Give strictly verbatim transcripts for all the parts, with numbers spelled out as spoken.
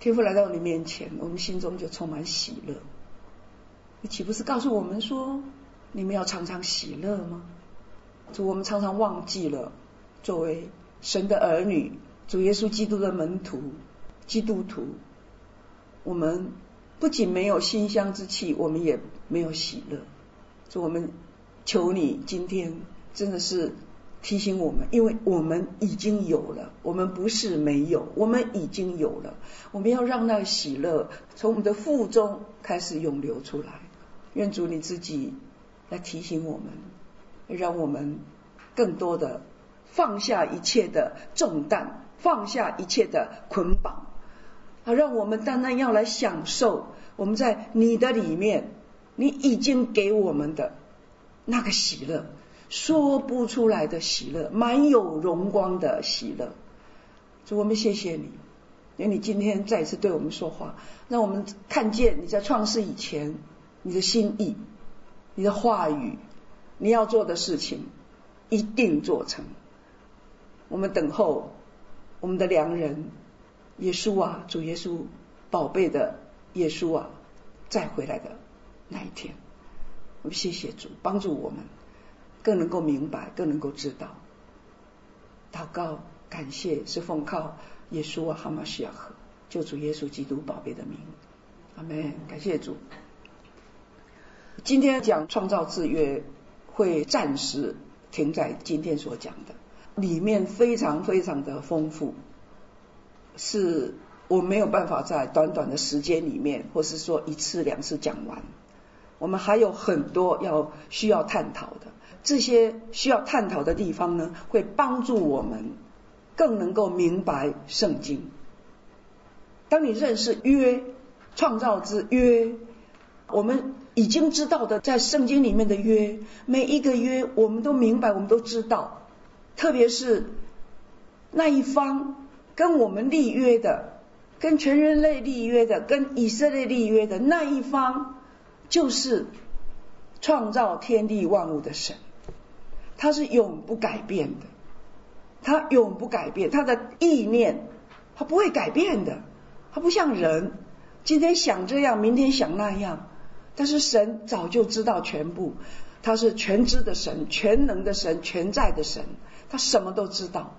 天父来到你面前，我们心中就充满喜乐。你岂不是告诉我们说，你们要常常喜乐吗？主，我们常常忘记了，作为神的儿女，主耶稣基督的门徒、基督徒，我们不仅没有馨香之气，我们也没有喜乐。主，我们求你今天真的是提醒我们，因为我们已经有了，我们不是没有，我们已经有了。我们要让那个喜乐从我们的腹中开始涌流出来。愿主你自己来提醒我们，让我们更多的放下一切的重担，放下一切的捆绑，啊，让我们单单要来享受我们在你的里面，你已经给我们的那个喜乐，说不出来的喜乐，满有荣光的喜乐。主，我们谢谢你，因为你今天再一次对我们说话，让我们看见你在创世以前你的心意，你的话语，你要做的事情一定做成。我们等候我们的良人耶稣啊，主耶稣，宝贝的耶稣啊，再回来的那一天。我们谢谢主，帮助我们更能够明白，更能够知道。祷告感谢是奉靠耶稣啊哈马西亚和救主耶稣基督宝贝的名，阿们。感谢主。今天讲创造制约会暂时停在今天所讲的，里面非常非常的丰富，是我没有办法在短短的时间里面，或是说一次两次讲完。我们还有很多要需要探讨的，这些需要探讨的地方呢，会帮助我们更能够明白圣经。当你认识约，创造之约，我们已经知道的在圣经里面的约，每一个约我们都明白，我们都知道。特别是那一方跟我们立约的，跟全人类立约的，跟以色列立约的那一方，就是创造天地万物的神。他是永不改变的，他永不改变，他的意念他不会改变的。他不像人，今天想这样，明天想那样，但是神早就知道全部。他是全知的神，全能的神，全在的神，他什么都知道，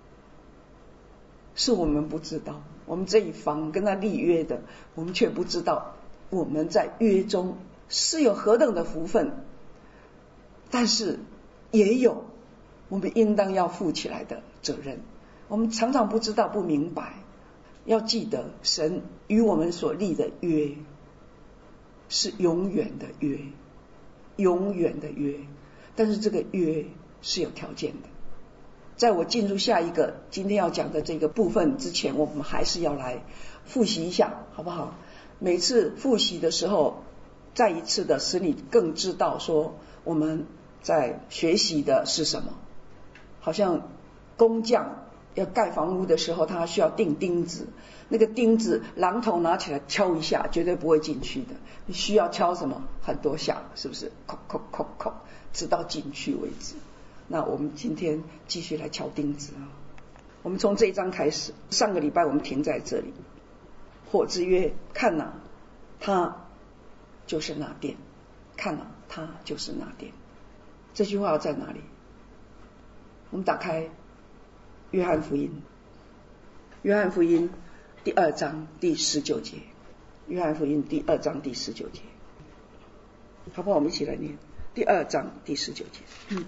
是我们不知道。我们这一方跟他立约的，我们却不知道我们在约中是有何等的福分，但是也有我们应当要负起来的责任。我们常常不知道，不明白。要记得神与我们所立的约是永远的约，永远的约，但是这个约是有条件的。在我进入下一个今天要讲的这个部分之前，我们还是要来复习一下，好不好？每次复习的时候，再一次的使你更知道说我们在学习的是什么。好像工匠要盖房屋的时候，他需要钉钉子，那个钉子榔头拿起来敲一下绝对不会进去的，你需要敲什么？很多下，是不是？叩叩叩叩，直到进去为止。那我们今天继续来敲钉子啊！我们从这一章开始，上个礼拜我们停在这里。火之约，看哪，它就是那殿；看哪，它就是那殿。这句话在哪里？我们打开约翰福音，约翰福音第二章第十九节，约翰福音第二章第十九节，好不好？我们一起来念第二章第十九节。嗯。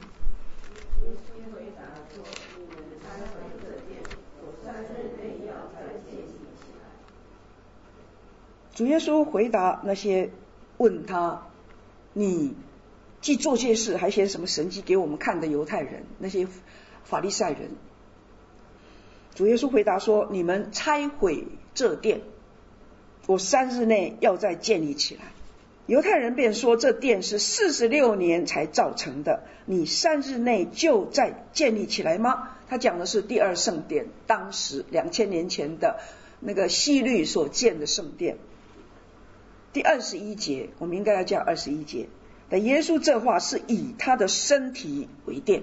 主耶稣回答那些问他你既做这些事还显什么神迹给我们看的犹太人，那些法利赛人，主耶稣回答说，你们拆毁这殿，我三日内要再建立起来。犹太人便说，这殿是四十六年才造成的，你三日内就再建立起来吗？他讲的是第二圣殿，当时两千年前的那个希律所建的圣殿。第二十一节，我们应该要讲二十一节，但耶稣这话是以他的身体为殿。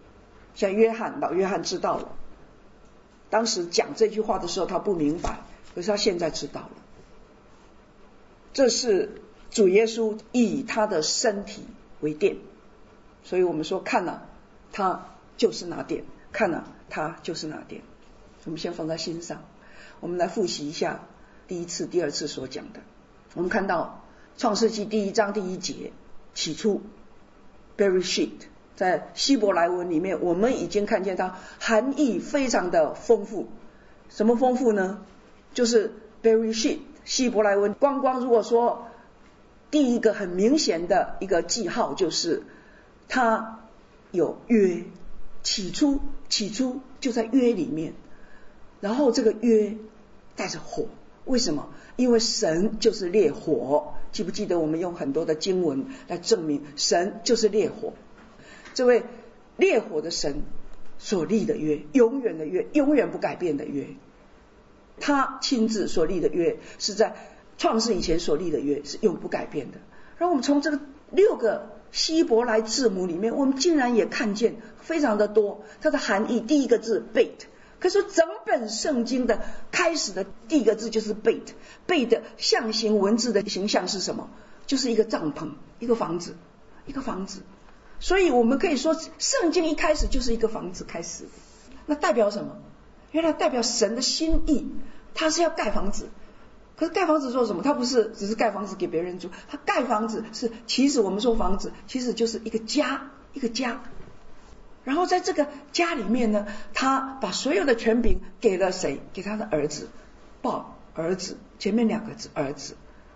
像约翰，老约翰知道了，当时讲这句话的时候他不明白， 可是他现在知道了，这是主耶稣以他的身体为殿，所以我们说看了他就是拿殿，看了他就是拿殿。我们先放在心上，我们来复习一下第一次第二次所讲的。我们看到创世纪第一章第一节，起初 Bereshit， 在希伯来文里面我们已经看见它含义非常的丰富。什么丰富呢？就是 Bereshit 希伯来文光光如果说第一个很明显的一个记号，就是它有约，起初起初就在约里面，然后这个约带着火。为什么？因为神就是烈火，记不记得我们用很多的经文来证明神就是烈火？这位烈火的神所立的约，永远的约，永远不改变的约，他亲自所立的约，是在创世以前所立的约，是永不改变的。然后我们从这个六个希伯来字母里面，我们竟然也看见非常的多它的含义。第一个字 beit， 可是整本圣经的开始的第一个字就是 beit， beit 的象形文字的形象是什么？就是一个帐篷，一个房子，一个房子。所以我们可以说圣经一开始就是一个房子开始。那代表什么？原来代表神的心意，他是要盖房子。可是盖房子做什么？他不是只是盖房子给别人住，他盖房子是，其实我们说房子其实就是一个家，一个家。然后在这个家里面呢，他把所有的权柄给了谁？给他的儿子，Bob，儿子，前面两个字儿子，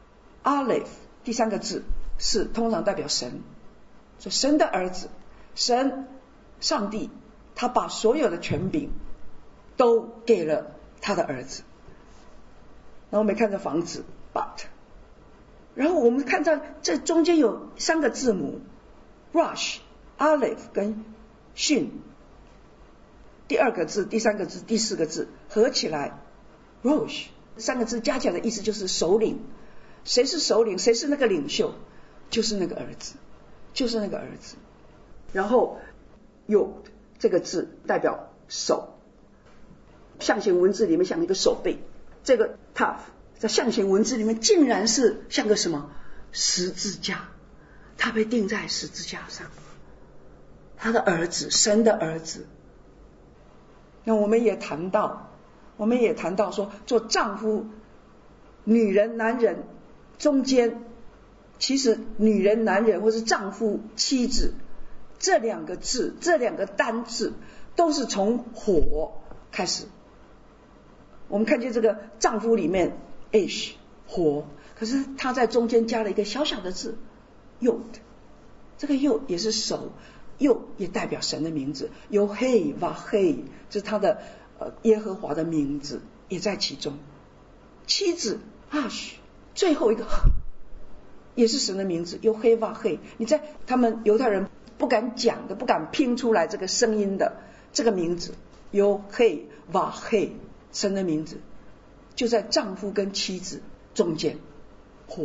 Aleph 第三个字是通常代表神，所以神的儿子，神上帝，他把所有的权柄都给了他的儿子。然后我们看这房子 but， 然后我们看到这中间有三个字母 Rosh Aleph 跟 Shin， 第二个字第三个字第四个字合起来 Rosh， 三个字加起来的意思就是首领。谁是首领？谁是那个领袖？就是那个儿子，就是那个儿子。然后有这个字代表手，象形文字里面像一个手背，这个 Tav 在象形文字里面竟然是像个什么十字架，他被钉在十字架上，他的儿子，神的儿子。那我们也谈到我们也谈到说，做丈夫女人男人中间，其实女人男人或是丈夫妻子这两个字，这两个单字都是从火开始。我们看见这个丈夫里面 Ash 火，可是他在中间加了一个小小的字 Yod， 这个 Yod 也是手， Yod 也代表神的名字，有嘿哇嘿，这是他的呃耶和华的名字也在其中。妻子 Ash 最后一个也是神的名字，有嘿哇嘿。你在他们犹太人不敢讲的，不敢拼出来这个声音的这个名字，有嘿哇嘿，神的名字就在丈夫跟妻子中间，火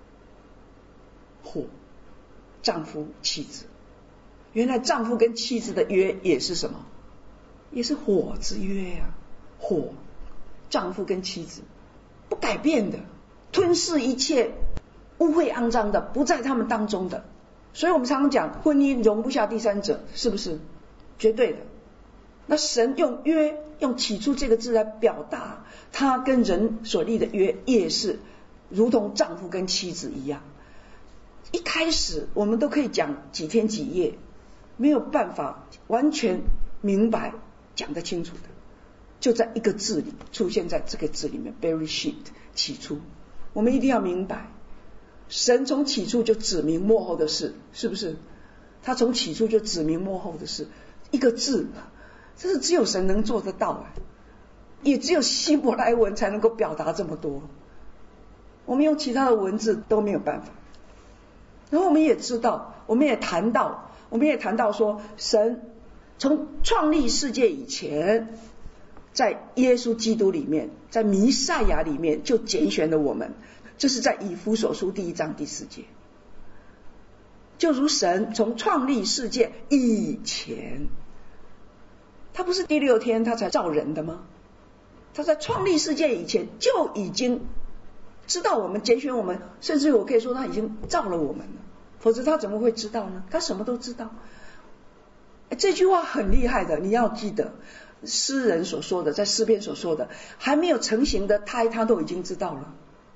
火，丈夫妻子。原来丈夫跟妻子的约也是什么？也是火之约啊！火，丈夫跟妻子不改变的，吞噬一切污秽肮脏的，不在他们当中的。所以我们常常讲婚姻容不下第三者，是不是？绝对的。那神用约，用起初这个字来表达他跟人所立的约，也是如同丈夫跟妻子一样。一开始我们都可以讲几天几夜，没有办法完全明白讲得清楚的，就在一个字里，出现在这个字里面 Bereshit 起初。我们一定要明白，神从起初就指明末后的事，是不是？他从起初就指明末后的事，一个字，这是只有神能做得到，也只有希伯来文才能够表达这么多，我们用其他的文字都没有办法。然后我们也知道，我们也谈到我们也谈到说，神从创立世界以前，在耶稣基督里面，在弥赛亚里面就拣选了我们，这是在以弗所书第一章第四节。就如神从创立世界以前，他不是第六天他才造人的吗？ 他在创立世界以前就已经知道我们，拣选我们，甚至于我可以说他已经造了我们了，否则他怎么会知道呢？他什么都知道。这句话很厉害的，你要记得诗人所说的，在诗篇所说的，还没有成型的胎他都已经知道了。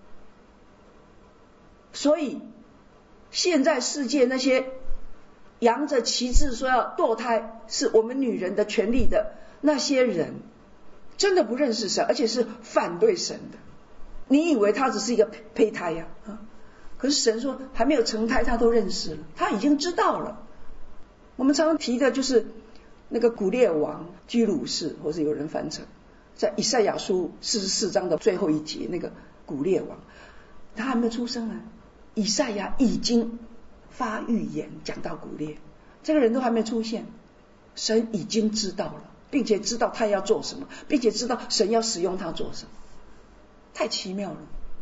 所以现在世界那些扬着旗帜说要堕胎是我们女人的权利的那些人，真的不认识神，而且是反对神的。你以为他只是一个胚胎呀、啊？可是神说还没有成胎他都认识了，他已经知道了。我们常常提的就是那个古列王居鲁士，或是有人翻成在以赛亚书四十四章的最后一节，那个古列王他还没有出生啊，以赛亚已经发预言讲到古列，这个人都还没出现，神已经知道了，并且知道他要做什么，并且知道神要使用他做什么，太奇妙了。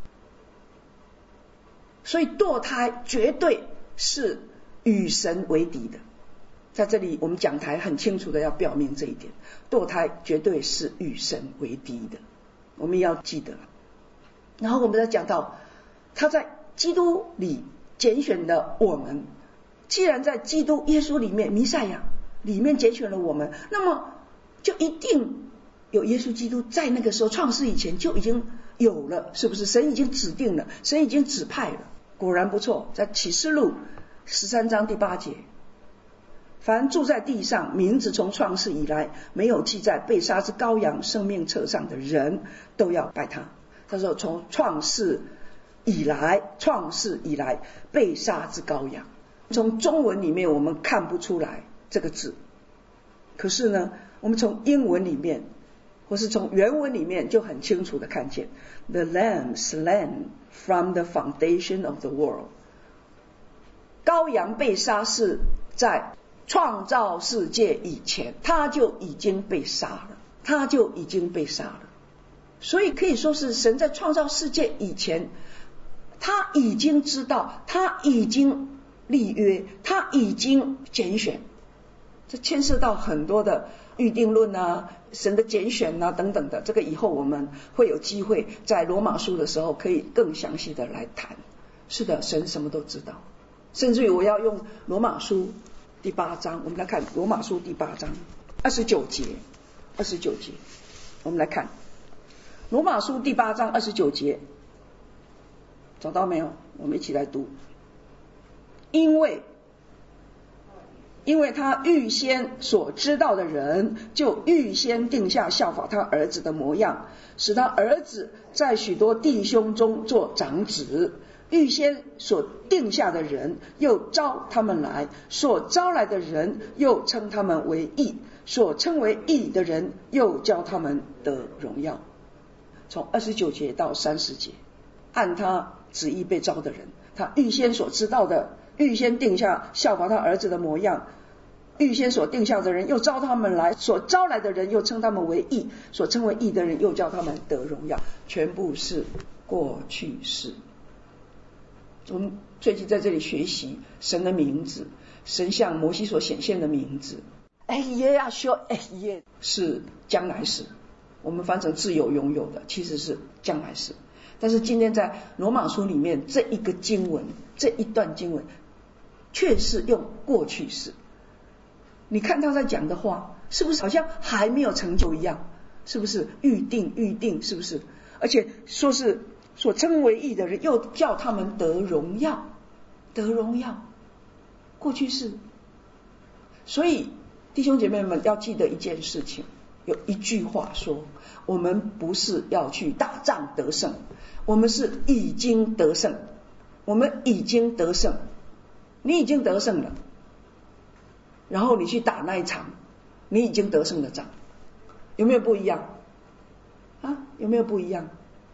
所以堕胎绝对是与神为敌的，在这里我们讲台很清楚的要表明这一点，堕胎绝对是与神为敌的，我们要记得。然后我们再讲到他在基督里拣选了我们，既然在基督耶稣里面，弥赛亚里面拣选了我们，那么就一定有耶稣基督在那个时候创世以前就已经有了，是不是？神已经指定了，神已经指派了。果然不错，在启示录十三章第八节，凡住在地上名字从创世以来没有记在被杀之羔羊生命册上的人，都要拜他。他说从创世以来，创世以来被杀之羔羊，从中文里面我们看不出来这个字，可是呢我们从英文里面或是从原文里面就很清楚的看见 The Lamb slain from the foundation of the world， 羔羊被杀是在创造世界以前他就已经被杀了，他就已经被杀了。所以可以说是神在创造世界以前他已经知道，他已经立约，他已经拣选，这牵涉到很多的预定论啊，神的拣选啊等等的，这个以后我们会有机会在罗马书的时候可以更详细的来谈。是的，神什么都知道，甚至于我要用罗马书第八章，我们来看罗马书第八章二十九节，二十九节，我们来看罗马书第八章二十九节，找到没有？我们一起来读。因为因为他预先所知道的人，就预先定下效法他儿子的模样，使他儿子在许多弟兄中做长子。预先所定下的人，又招他们来；所招来的人，又称他们为义；所称为义的人，又叫他们得荣耀。从二十九节到三十节，按他旨意被招的人，他预先所知道的，预先定下效法他儿子的模样，预先所定下的人又招他们来，所招来的人又称他们为义，所称为义的人又叫他们得荣耀。全部是过去式。我们最近在这里学习神的名字，神向摩西所显现的名字，哎耶呀说哎耶是将来式，我们翻成自由拥有的，其实是将来式。但是今天在罗马书里面这一个经文，这一段经文却是用过去式。你看他在讲的话是不是好像还没有成就一样？是不是预定预定？是不是？而且说是所称为义的人又叫他们得荣耀，得荣耀，过去式。所以弟兄姐妹们要记得一件事情，有一句话说，我们不是要去打仗得胜，我们是已经得胜，我们已经得胜。你已经得胜了，然后你去打那一场你已经得胜的仗，有没有不一样啊？有没有不一样？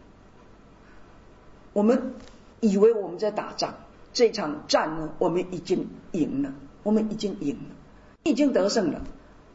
我们以为我们在打仗，这场战呢我们已经赢了，我们已经赢了，已经得胜了。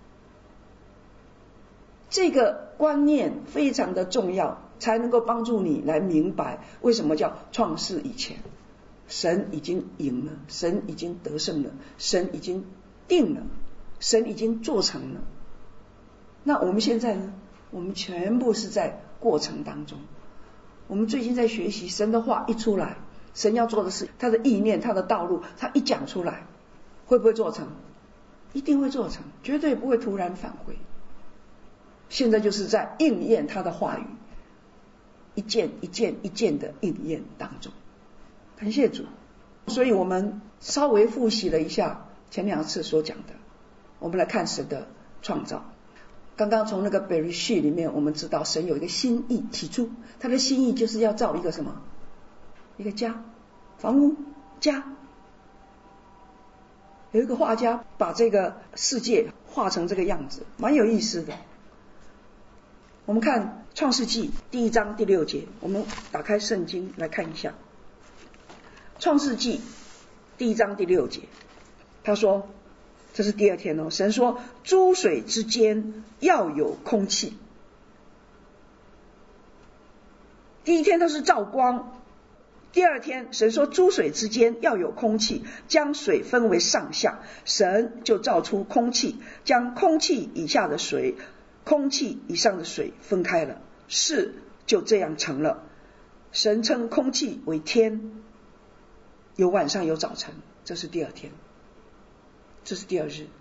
这个观念非常的重要，才能够帮助你来明白为什么叫创世以前神已经赢了，神已经得胜了，神已经定了，神已经做成了。那我们现在呢？ 我们全部是在过程当中。我们最近在学习神的话一出来，神要做的事，他的意念，他的道路，他一讲出来，会不会做成？一定会做成，绝对不会突然返回。现在就是在应验他的话语，一件一件一件的应验当中。感谢主。所以我们稍微复习了一下前两次所讲的，我们来看神的创造。刚刚从那个贝瑞旭里面我们知道神有一个心意，起初他的心意就是要造一个什么？一个家，房屋，家。有一个画家把这个世界画成这个样子，蛮有意思的。我们看创世纪第一章第六节，我们打开圣经来看一下。创世纪第一章第六节，他说，这是第二天哦，神说诸水之间要有空气。第一天他是造光，第二天神说诸水之间要有空气，将水分为上下，神就造出空气，将空气以下的水空气以上的水分开了，事就这样成了。神称空气为天，有晚上有早晨，这是第二天，这是第二日。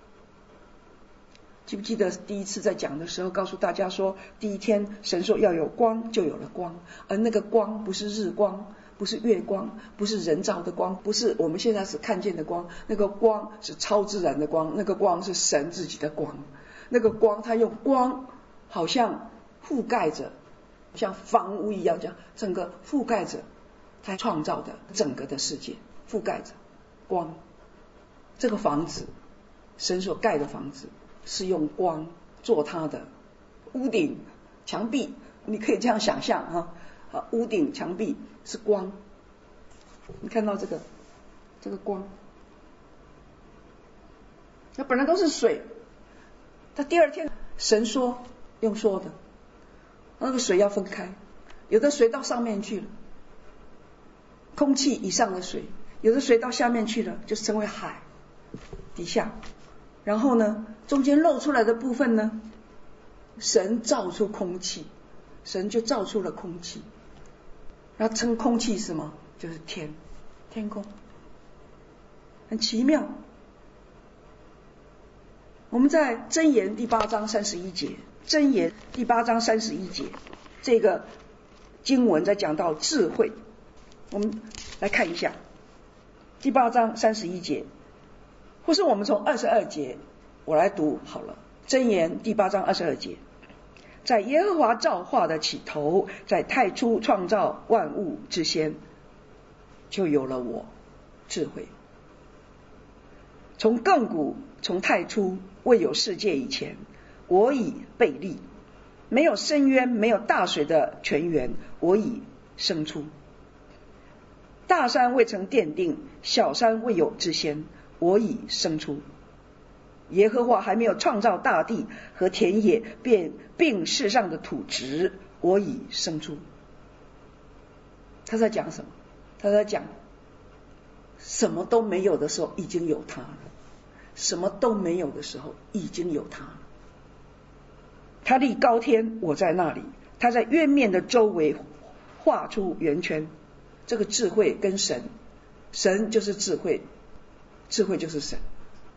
记不记得第一次在讲的时候告诉大家说，第一天神说要有光，就有了光，而那个光不是日光，不是月光，不是人造的光，不是我们现在所看见的光，那个光是超自然的光，那个光是神自己的光，那个光它用光好像覆盖着，像房屋一样，这样整个覆盖着他创造的整个的世界，覆盖着光。这个房子，神所盖的房子是用光做它的屋顶、墙壁，你可以这样想象哈，啊，屋顶、墙壁是光。你看到这个这个光，那本来都是水，他第二天神说用说的，那个水要分开，有的水到上面去了，空气以上的水，有的水到下面去了，就成为海底下。然后呢，中间露出来的部分呢，神造出空气，神就造出了空气，然后称空气是什么？就是天，天空，很奇妙。我们在箴言第八章三十一节，箴言第八章三十一节，这个经文在讲到智慧，我们来看一下第八章三十一节，或是我们从二十二节我来读好了。箴言第八章二十二节，在耶和华造化的起头，在太初创造万物之先，就有了我智慧。从亘古，从太初，未有世界以前，我已备立，没有深渊，没有大水的泉源，我已生出。大山未曾奠定，小山未有之先，我已生出。耶和华还没有创造大地和田野，便并世上的土质，我已生出。他在讲什么？他在讲什么都没有的时候已经有他了，什么都没有的时候已经有他了。他立高天，我在那里，他在渊面的周围画出圆圈。这个智慧跟神，神就是智慧，智慧就是神。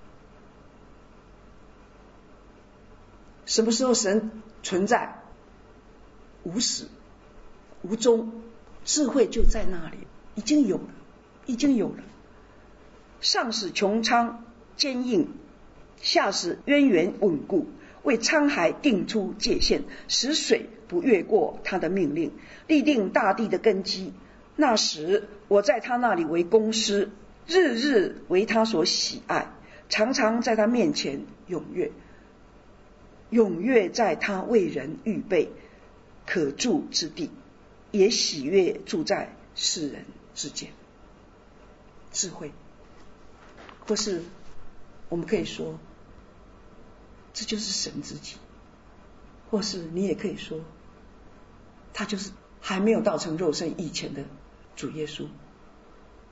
什么时候神存在？无始无终，智慧就在那里，已经有了，已经有了。上使穹苍坚硬，下使渊源稳固，为沧海定出界限，使水不越过他的命令，立定大地的根基。那时我在他那里为工师，日日为他所喜爱，常常在他面前踊跃，踊跃在他为人预备可住之地，也喜悦住在世人之间。智慧，或是我们可以说这就是神自己，或是你也可以说他就是还没有道成肉身以前的主耶稣，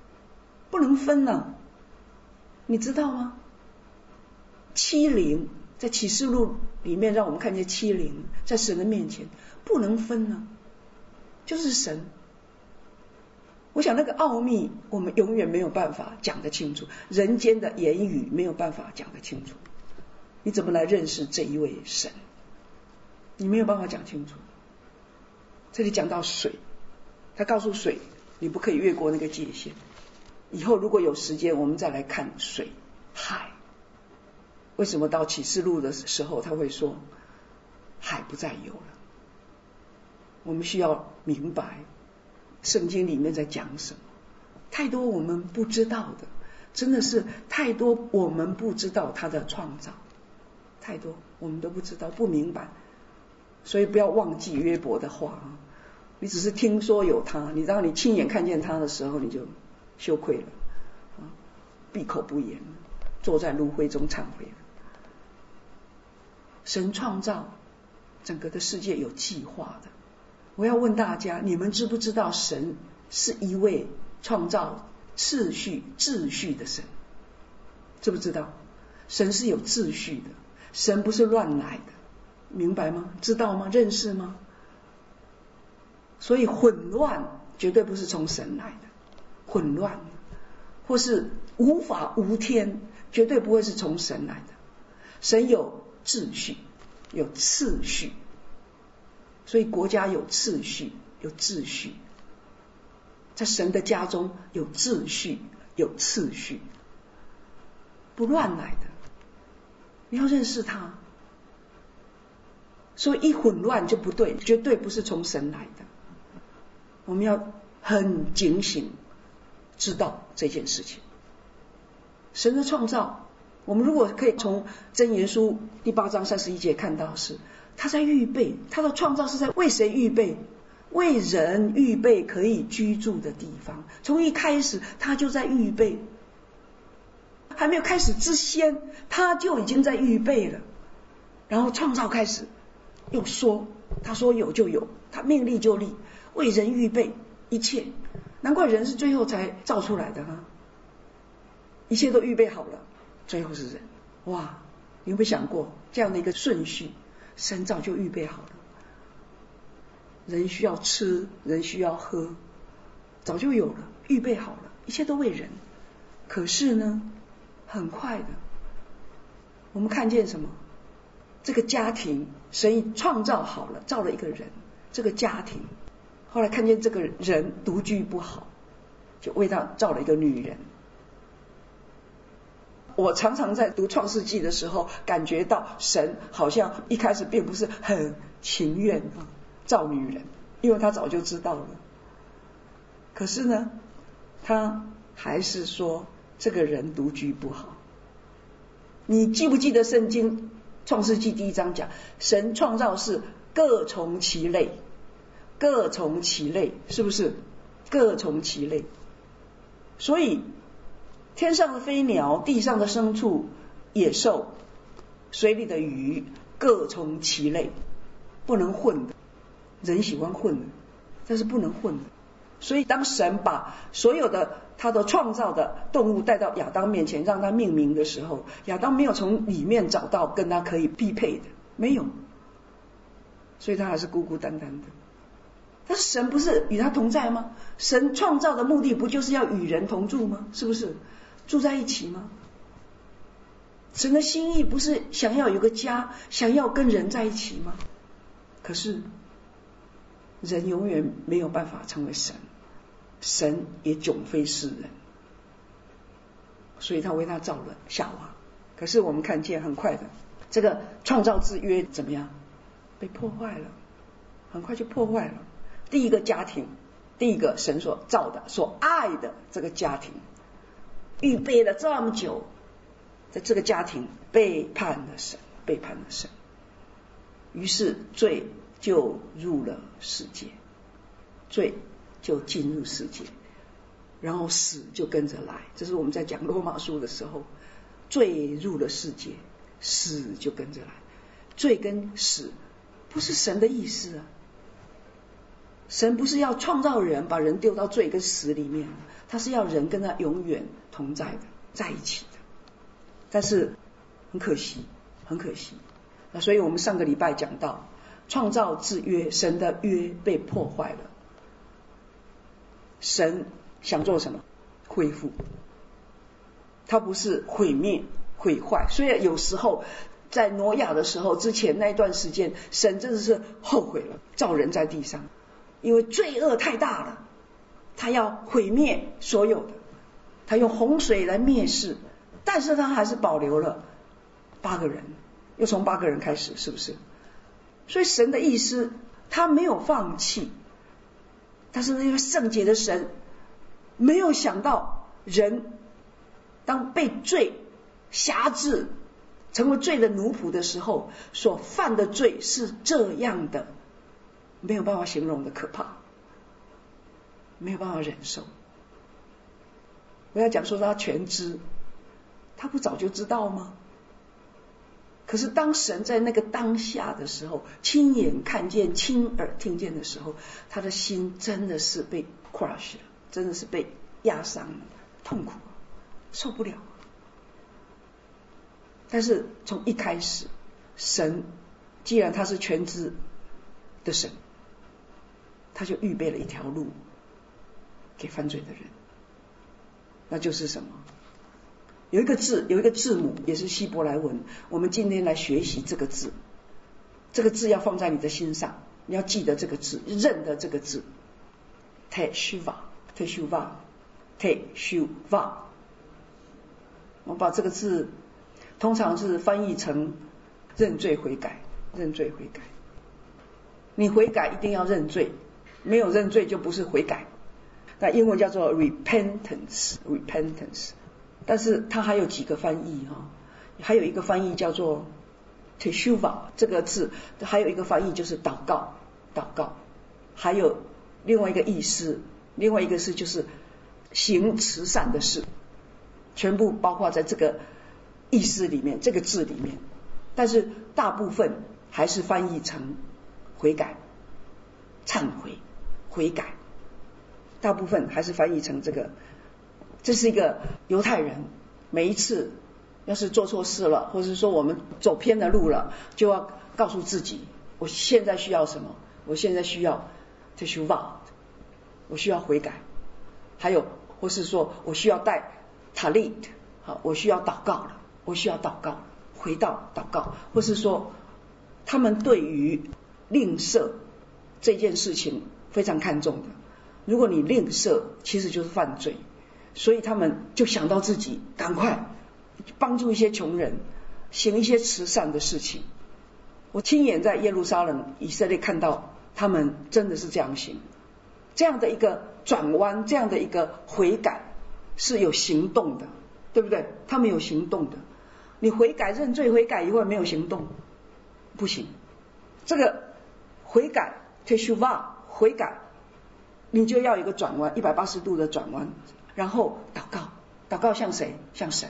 不能分啊，你知道吗？欺凌在启示录里面让我们看见欺凌，在神的面前不能分呢、啊，就是神。我想那个奥秘我们永远没有办法讲得清楚，人间的言语没有办法讲得清楚，你怎么来认识这一位神？你没有办法讲清楚。这里讲到水，他告诉水你不可以越过那个界限。以后如果有时间我们再来看水海，为什么到启示录的时候他会说海不再有了？我们需要明白圣经里面在讲什么，太多我们不知道的，真的是太多我们不知道他的创造，太多我们都不知道不明白。所以不要忘记约伯的话，你只是听说有他，你当你亲眼看见他的时候，你就羞愧了，闭口不言，坐在炉灰中忏悔了。神创造整个的世界有计划的。我要问大家，你们知不知道神是一位创造秩序秩序的神？知不知道？神是有秩序的，神不是乱来的，明白吗？知道吗？认识吗？所以混乱绝对不是从神来的，混乱或是无法无天绝对不会是从神来的。神有秩序，有次序，所以国家有秩序有秩序，在神的家中有秩序有次序，不乱来的。你要认识他，所以一混乱就不对，绝对不是从神来的。我们要很警醒知道这件事情。神的创造，我们如果可以从箴言书第八章三十一节看到，是他在预备，他的创造是在为谁预备？为人预备可以居住的地方。从一开始他就在预备，还没有开始之先他就已经在预备了。然后创造开始又说，他说有就有，他命立就立，为人预备一切。难怪人是最后才造出来的哈，一切都预备好了，最后是人。哇，你有没有想过这样的一个顺序？神早就预备好了，人需要吃，人需要喝，早就有了，预备好了，一切都为人。可是呢，很快的，我们看见什么？这个家庭，神创造好了，造了一个人，这个家庭，后来看见这个人独居不好，就为他造了一个女人。我常常在读创世纪的时候，感觉到神好像一开始并不是很情愿造女人，因为他早就知道了。可是呢，他还是说这个人独居不好。你记不记得圣经创世纪第一章讲，神创造是各从其类，各从其类，是不是？各从其类。所以天上的飞鸟，地上的牲畜，野兽，水里的鱼，各从其类，不能混的。人喜欢混的，但是不能混的。所以当神把所有的他的创造的动物带到亚当面前，让他命名的时候，亚当没有从里面找到跟他可以匹配的，没有，所以他还是孤孤单单的。但是神不是与他同在吗？神创造的目的不就是要与人同住吗？是不是住在一起吗？神的心意不是想要有个家，想要跟人在一起吗？可是人永远没有办法成为神，神也迥非是人，所以他为他造了夏娃。可是我们看见很快的，这个创造之约怎么样？被破坏了，很快就破坏了。第一个家庭，第一个神所造的所爱的这个家庭，预备了这么久，在这个家庭背叛了神，背叛了神，于是罪就入了世界，罪就进入世界，然后死就跟着来。这是我们在讲罗马书的时候，罪入了世界，死就跟着来。罪跟死不是神的意思啊，神不是要创造人把人丢到罪跟死里面，他是要人跟他永远同在的，在一起的。但是很可惜， 很可惜。那所以我们上个礼拜讲到，创造之约，神的约被破坏了，神想做什么？恢复。他不是毁灭毁坏。虽然有时候在挪亚的时候之前那一段时间，神真的是后悔了，造人在地上，因为罪恶太大了，他要毁灭所有的，他用洪水来灭世，但是他还是保留了八个人，又从八个人开始，是不是？所以神的意思，他没有放弃，但是那个圣洁的神没有想到人当被罪辖制，成为罪的奴仆的时候，所犯的罪是这样的，没有办法形容的可怕，没有办法忍受。我要讲说他全知，他不早就知道吗？可是当神在那个当下的时候，亲眼看见、亲耳听见的时候，他的心真的是被 crush 了，真的是被压伤了，痛苦，受不了。但是从一开始，神既然他是全知的神，他就预备了一条路给犯罪的人，那就是什么？有一个字，有一个字母，也是希伯来文，我们今天来学习这个字。这个字要放在你的心上，你要记得这个字，认得这个字 Teshuvah Teshuvah Teshuvah。 我把这个字通常是翻译成认罪悔改，认罪悔改。你悔改一定要认罪，没有认罪就不是悔改。那英文叫做 repentance repentance， 但是它还有几个翻译哈，还有一个翻译叫做 teshuvah 这个字，还有一个翻译就是祷告，祷告，还有另外一个意思，另外一个是就是行慈善的事，全部包括在这个意思里面，这个字里面。但是大部分还是翻译成悔改、忏悔、悔改，大部分还是翻译成这个。这是一个犹太人，每一次要是做错事了，或者是说我们走偏的路了，就要告诉自己，我现在需要什么？我现在需要 teshuvah， 我需要悔改。还有或是说我需要带 talit， 好，我需要祷告了，我需要祷告，回到祷告。或是说他们对于吝啬这件事情非常看重的，如果你吝啬其实就是犯罪，所以他们就想到自己赶快帮助一些穷人，行一些慈善的事情。我亲眼在耶路撒冷以色列看到他们真的是这样行，这样的一个转弯，这样的一个悔改是有行动的，对不对？他们有行动的。你悔改认罪悔改以后没有行动不行。这个悔改 teshuvah 悔改，你就要有一个转弯，一百八十度的转弯，然后祷告，祷告向谁？向神。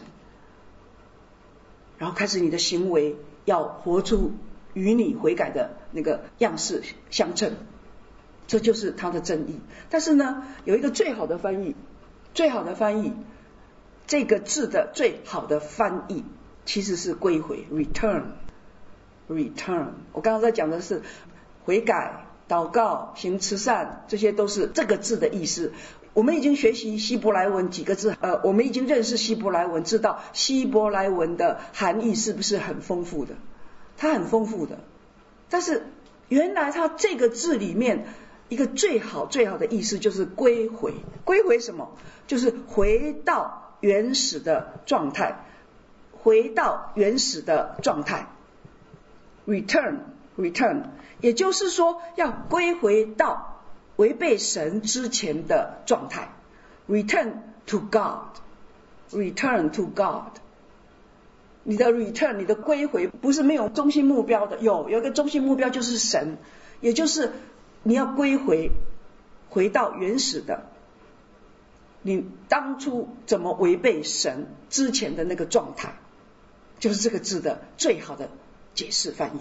然后开始你的行为要活出与你悔改的那个样式相称，这就是它的真义。但是呢，有一个最好的翻译，最好的翻译，这个字的最好的翻译其实是归回 return return。 我刚刚在讲的是悔改、祷告、行慈善，这些都是这个字的意思。我们已经学习希伯来文几个字，呃，我们已经认识希伯来文，知道希伯来文的含义是不是很丰富的？它很丰富的。但是原来它这个字里面一个最好最好的意思就是归回。归回什么？就是回到原始的状态，回到原始的状态 return return， 也就是说要归回到违背神之前的状态 return to God return to God。 你的 return 你的归回不是没有中心目标的，有有一个中心目标就是神，也就是你要归回回到原始的你当初怎么违背神之前的那个状态，就是这个字的最好的解释翻译。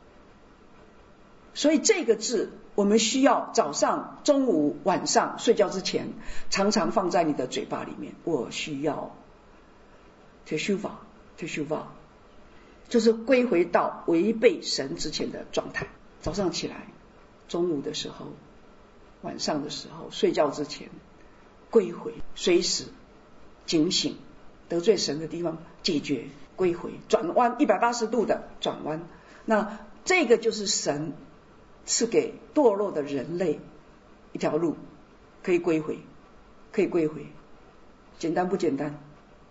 所以这个字我们需要早上、中午、晚上睡觉之前常常放在你的嘴巴里面。我需要 teshuvah teshuvah。 就是归回到违背神之前的状态。早上起来，中午的时候，晚上的时候，睡觉之前归回，随时警醒，得罪神的地方解决，归回，转弯一百八十度的转弯。那这个就是神赐给堕落的人类一条路，可以归回，可以归回。简单不简单？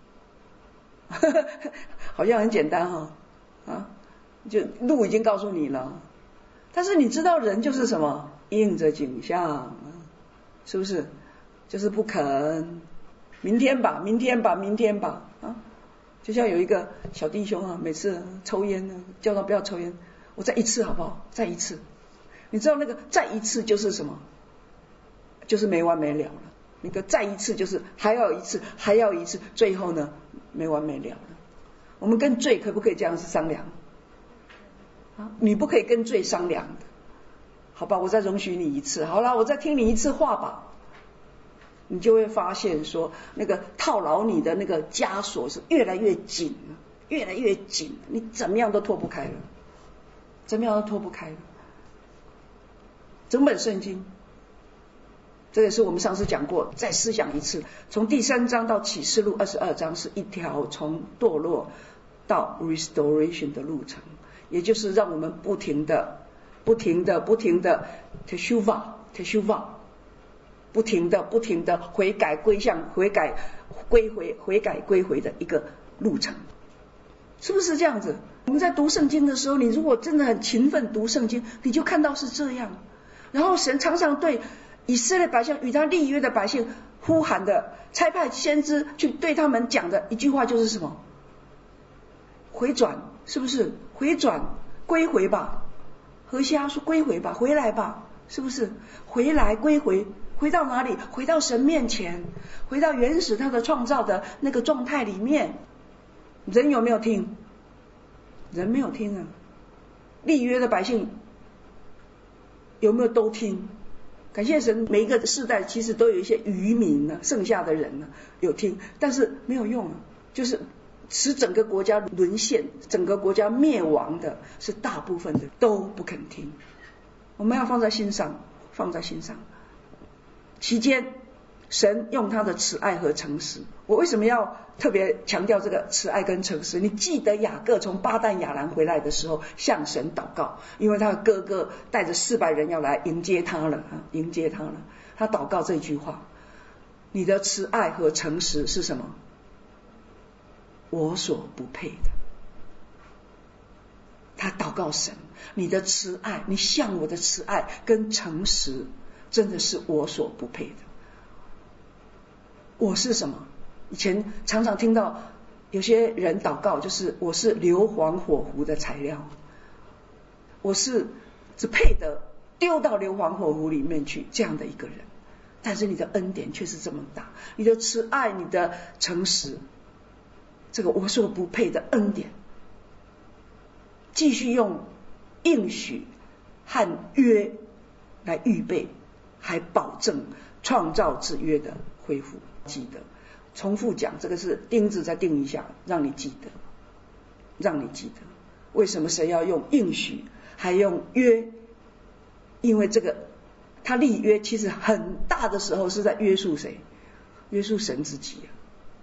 好像很简单哈、哦、啊，就路已经告诉你了。但是你知道人就是什么？应着景象，是不是？就是不肯，明天吧，明天吧，明天吧啊！就像有一个小弟兄啊，每次抽烟呢，叫他不要抽烟，我再一次好不好？再一次，你知道那个再一次就是什么？就是没完没了了。那个再一次就是还要一次，还要一次，最后呢没完没了了。我们跟罪可不可以这样子商量？啊，你不可以跟罪商量的，好吧？我再容许你一次，好了，我再听你一次话吧。你就会发现说，那个套牢你的那个枷锁是越来越紧，越来越紧，你怎么样都脱不开了，怎么样都脱不开了。整本圣经，这也是我们上次讲过，再思想一次，从第三章到启示录二十二章是一条从堕落到 restoration 的路程，也就是让我们不停的、不停的、不停的 teshuva teshuva， 不停的、不停的悔改归向、悔改归回、悔改归回的一个路程，是不是这样子？我们在读圣经的时候，你如果真的很勤奋读圣经，你就看到是这样。然后神常常对以色列百姓与他立约的百姓呼喊的，差派先知去对他们讲的一句话就是什么？回转，是不是？回转，归回吧。何西阿说归回吧，回来吧，是不是？回来，归回，回到哪里？回到神面前，回到原始他的创造的那个状态里面。人有没有听？人没有听啊。立约的百姓有没有都听？感谢神，每一个世代其实都有一些渔民呢，剩下的人呢有听，但是没有用啊，就是使整个国家沦陷、整个国家灭亡的是大部分的都不肯听。我们要放在心上，放在心上。期间神用他的慈爱和诚实。我为什么要特别强调这个慈爱跟诚实？你记得雅各从巴旦亚兰回来的时候向神祷告，因为他的哥哥带着四百人要来迎接他了，迎接他了。他祷告这句话：你的慈爱和诚实是什么？我所不配的。他祷告神，你的慈爱，你向我的慈爱跟诚实，真的是我所不配的。我是什么？以前常常听到有些人祷告，就是我是硫磺火湖的材料，我是只配得丢到硫磺火湖里面去这样的一个人。但是你的恩典却是这么大，你的慈爱，你的诚实，这个我所不配的恩典，继续用应许和约来预备，还保证创造之约的恢复。记得重复讲，这个是钉子再钉一下，让你记得，让你记得为什么神要用应许还用约？因为这个他立约其实很大的时候是在约束谁？约束神自己啊。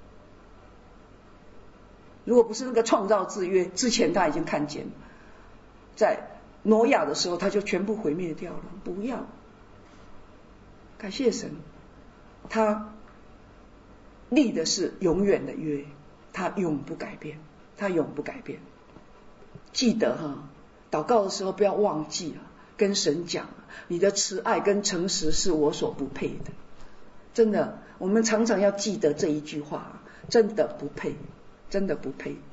如果不是那个创造之约之前，他已经看见，在挪亚的时候他就全部毁灭掉了。不要，感谢神，他立的是永远的约，他永不改变，他永不改变。记得哈，祷告的时候不要忘记了，跟神讲，你的慈爱跟诚实是我所不配的。真的，我们常常要记得这一句话，真的不配，真的不配。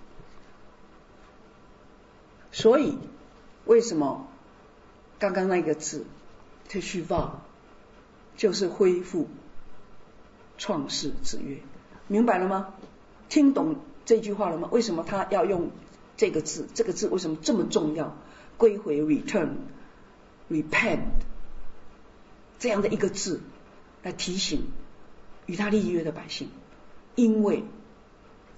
所以为什么刚刚那个字 teshuva 就是恢复创世之约，明白了吗？听懂这句话了吗？为什么他要用这个字？这个字为什么这么重要？归回 return repent 这样的一个字来提醒与他立约的百姓，因为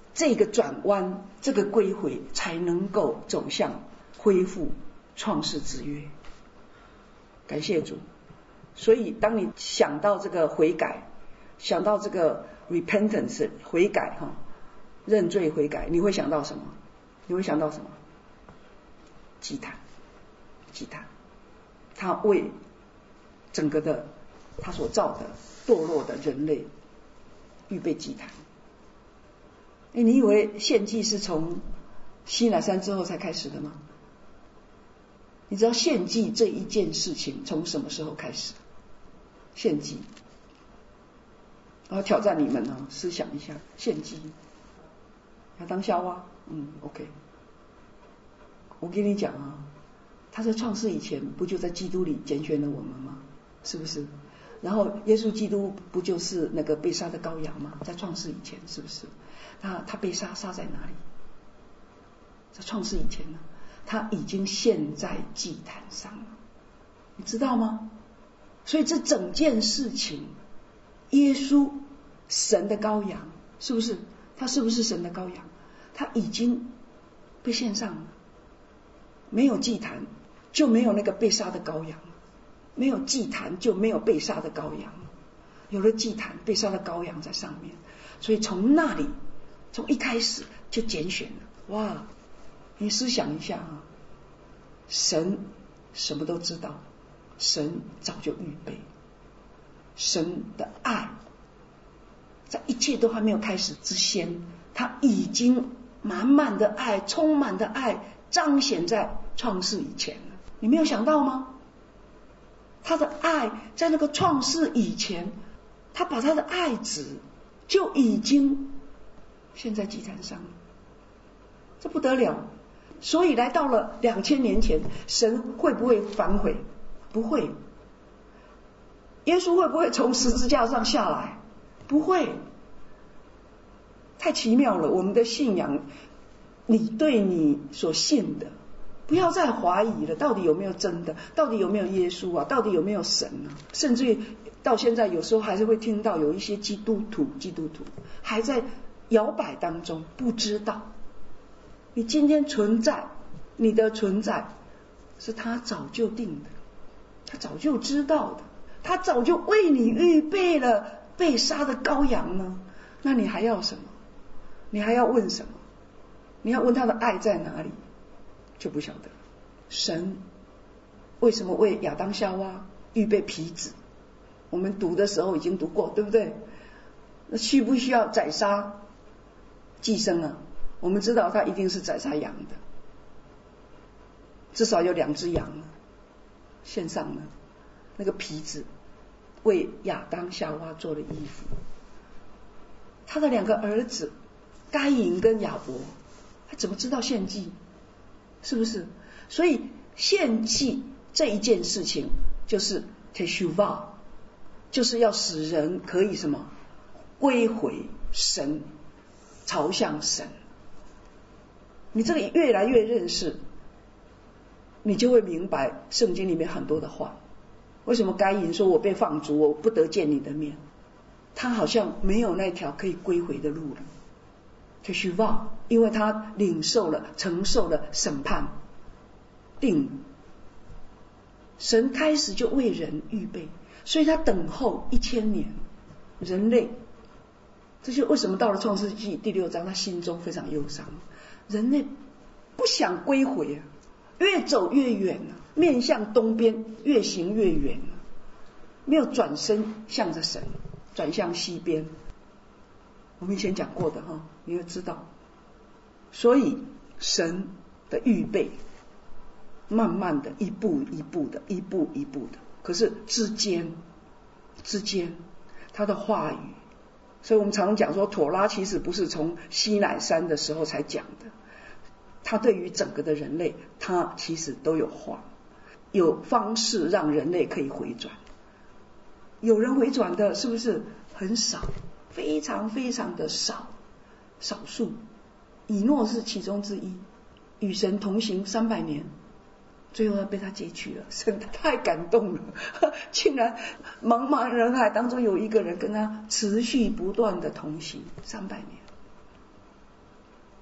这个转弯，这个归回，才能够走向恢复创世之约。感谢主。所以当你想到这个悔改，想到这个 repentance 悔改哈，认罪悔改，你会想到什么？你会想到什么？祭坛，祭坛，他为整个的他所造的堕落的人类预备祭坛。哎，你以为献祭是从西乃山之后才开始的吗？你知道献祭这一件事情从什么时候开始？献祭，我要挑战你们呢，思想一下，献祭，亚当夏娃，嗯 ，OK。我跟你讲啊，他在创世以前不就在基督里拣选了我们吗？是不是？然后耶稣基督不就是那个被杀的羔羊吗？在创世以前，是不是？那他被杀杀在哪里？在创世以前呢，他已经献在祭坛上了，你知道吗？所以这整件事情，耶稣神的羔羊，是不是？他是不是神的羔羊？他已经被献上了。没有祭坛就没有那个被杀的羔羊，没有祭坛就没有被杀的羔羊，有了祭坛，被杀的羔羊在上面。所以从那里，从一开始就拣选了。哇，你思想一下啊，神什么都知道，神早就预备，神的爱在一切都还没有开始之前，他已经满满的爱，充满的爱彰显在创世以前了。你没有想到吗？他的爱在那个创世以前，他把他的爱子就已经献在祭坛上了，这不得了。所以来到了两千年前，神会不会反悔？不会。耶稣会不会从十字架上下来？不会。太奇妙了，我们的信仰，你对你所信的不要再怀疑了，到底有没有真的，到底有没有耶稣啊，到底有没有神啊？甚至于到现在有时候还是会听到有一些基督徒基督徒还在摇摆当中，不知道你今天存在，你的存在是他早就定的，他早就知道的，他早就为你预备了被杀的羔羊呢。那你还要什么？你还要问什么？你要问他的爱在哪里？就不晓得。神为什么为亚当夏娃预备皮子？我们读的时候已经读过，对不对？那需不需要宰杀寄生啊？我们知道他一定是宰杀羊的，至少有两只羊了，献上了那个皮子，为亚当夏娃做了衣服。他的两个儿子该隐跟亚伯，他怎么知道献祭？是不是？所以献祭这一件事情就是 teshuvah， 就是要使人可以什么归回神，朝向神。你这个越来越认识，你就会明白圣经里面很多的话。为什么该隐说我被放逐，我不得见你的面？他好像没有那条可以归回的路了。teshuvah， 因为他领受了承受了审判定，神开始就为人预备，所以他等候一千年人类。这就为什么到了创世纪第六章他心中非常忧伤，人类不想归回啊，越走越远啊，面向东边越行越远啊，没有转身向着神，转向西边。我们以前讲过的哈，你会知道。所以神的预备慢慢的一步一步的一步一步的，可是之间之间他的话语，所以我们常常讲说妥拉其实不是从西乃山的时候才讲的，他对于整个的人类他其实都有话，有方式让人类可以回转。有人回转的是不是很少，非常非常的少，少数。以诺是其中之一，与神同行三百年，最后要被他接去了，神太感动了，竟然茫茫人海当中有一个人跟他持续不断的同行三百年。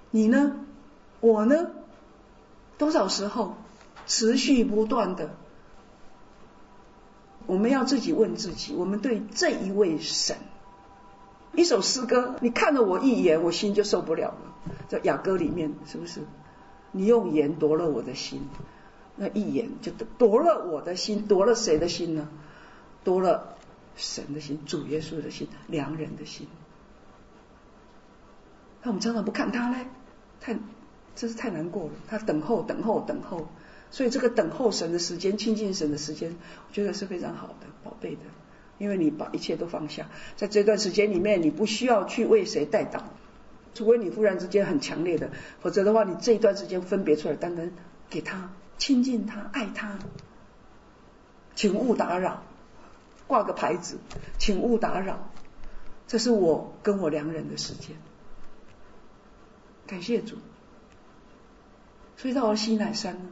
你呢？我呢？多少时候持续不断的，我们要自己问自己，我们对这一位神，一首诗歌，你看了我一眼，我心就受不了了。在雅歌里面，是不是？你用盐夺了我的心，那一眼就夺了我的心，夺了谁的心呢？夺了神的心，主耶稣的心，良人的心。那我们常常不看他呢，太真是太难过了。他等候，等候，等候。所以这个等候神的时间，亲近神的时间，我觉得是非常好的，宝贝的。因为你把一切都放下，在这段时间里面，你不需要去为谁代祷，除非你忽然之间很强烈的，否则的话，你这一段时间分别出来，单单给他亲近他，爱他，请勿打扰，挂个牌子，请勿打扰，这是我跟我良人的时间。感谢主。所以到了西乃山呢，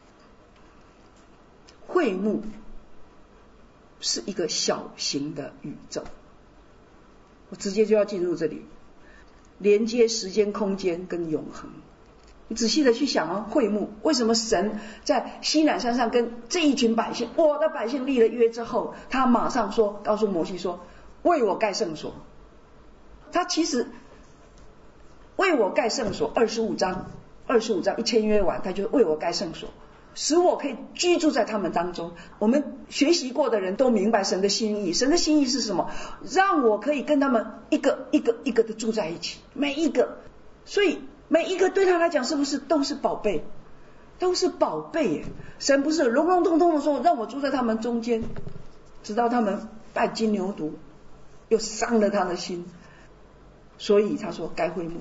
会幕是一个小型的宇宙，我直接就要进入这里，连接时间、空间跟永恒。你仔细的去想啊，会幕为什么神在西乃山上跟这一群百姓，我的百姓立了约之后，他马上说，告诉摩西说，为我盖圣所。他其实为我盖圣所，二十五章，二十五章一签约完，他就为我盖圣所，使我可以居住在他们当中。我们学习过的人都明白神的心意，神的心意是什么？让我可以跟他们一个一个一个的住在一起，每一个，所以每一个对他来讲是不是都是宝贝？都是宝贝耶！神不是笼笼统统的说让我住在他们中间，直到他们拜金牛犊，又伤了他的心。所以他说该会幕，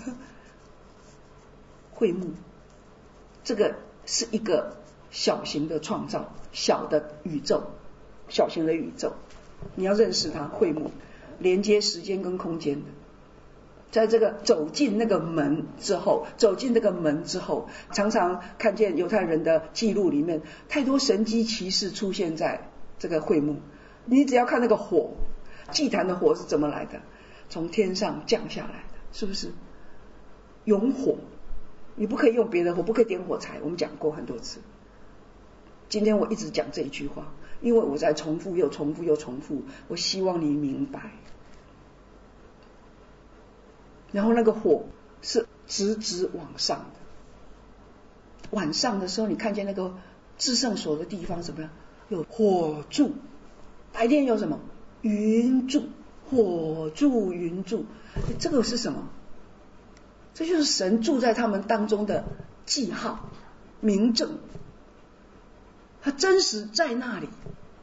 会幕这个是一个小型的创造，小的宇宙，小型的宇宙，你要认识它。会幕连接时间跟空间的，在这个走进那个门之后，走进那个门之后，常常看见犹太人的记录里面，太多神迹奇事出现在这个会幕。你只要看那个火，祭坛的火是怎么来的？从天上降下来的，是不是？永火，你不可以用别的火，不可以点火柴，我们讲过很多次。今天我一直讲这一句话，因为我在重复又重复又重复，我希望你明白。然后那个火是直直往上的，晚上的时候你看见那个至圣所的地方怎么样？有火柱，白天有什么？云柱，火柱云柱，这个是什么？这就是神住在他们当中的记号、明证，他真实在那里，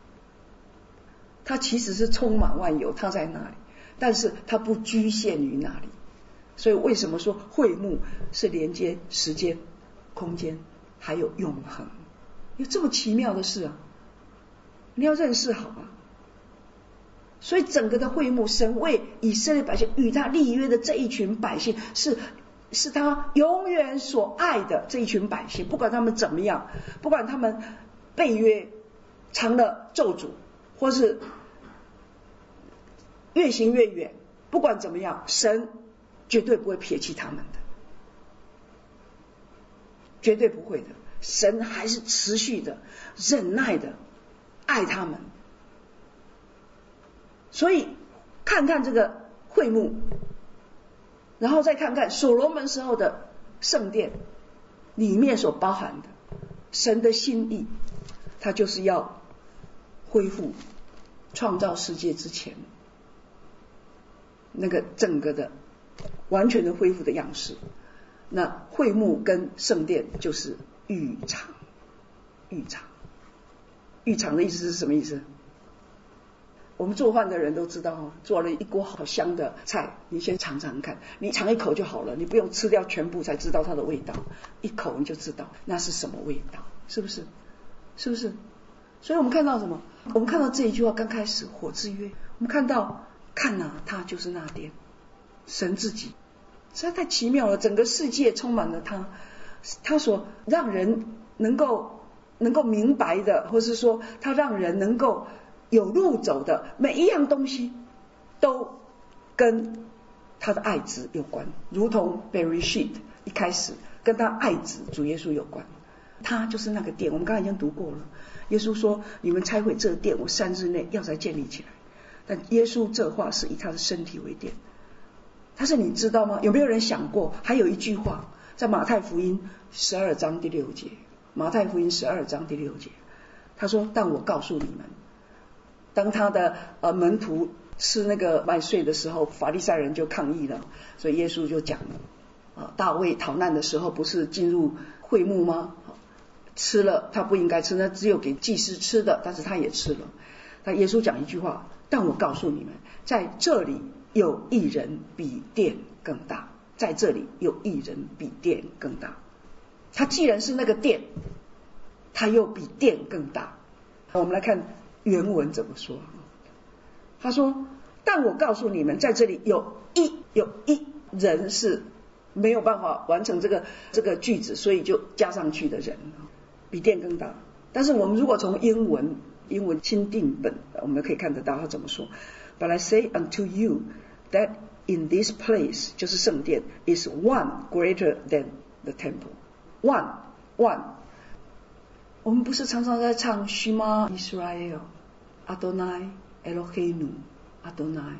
他其实是充满万有，他在那里，但是他不局限于那里。所以为什么说会幕是连接时间、空间还有永恒？有这么奇妙的事啊！你要认识好啊！所以整个的会幕，神为以色列百姓与他立约的这一群百姓，是是他永远所爱的这一群百姓。不管他们怎么样，不管他们背约成了咒诅，或是越行越远，不管怎么样，神绝对不会撇弃他们的，绝对不会的。神还是持续的、忍耐的爱他们。所以看看这个会幕，然后再看看所罗门时候的圣殿里面所包含的神的心意，他就是要恢复创造世界之前那个整个的完全的恢复的样式。那会幕跟圣殿就是浴场，浴场，浴场的意思是什么意思？我们做饭的人都知道，做了一锅好香的菜，你先尝尝看，你尝一口就好了，你不用吃掉全部才知道它的味道，一口你就知道那是什么味道，是不是？是不是？所以我们看到什么？我们看到这一句话刚开始火之约，我们看到看啊，他就是那殿，神自己，实在太奇妙了，整个世界充满了他，他所让人能够能够明白的，或是说他让人能够有路走的每一样东西，都跟他的爱子有关，如同 Bereshit 一开始跟他爱子主耶稣有关，他就是那个殿。我们刚才已经读过了，耶稣说你们拆毁这殿，我三日内要再建立起来。但耶稣这话是以他的身体为殿。但是你知道吗？有没有人想过还有一句话在马太福音十二章第六节，马太福音十二章第六节，他说但我告诉你们，当他的呃门徒吃那个麦穗的时候，法利赛人就抗议了，所以耶稣就讲了啊，大卫逃难的时候不是进入会幕吗？吃了他不应该吃，那只有给祭司吃的，但是他也吃了。那耶稣讲一句话，但我告诉你们，在这里有一人比殿更大，在这里有一人比殿更大。他既然是那个殿，他又比殿更大。我们来看原文怎么说。他说但我告诉你们，在这里有一有一人是没有办法完成这个这个句子，所以就加上去的人比殿更大。但是我们如果从英文英文钦定本我们可以看得到他怎么说。 But I say unto you that in this place 就是圣殿 is one greater than the temple. One one 我们不是常常在唱 Shema Israel Adonai Eloheinu Adonai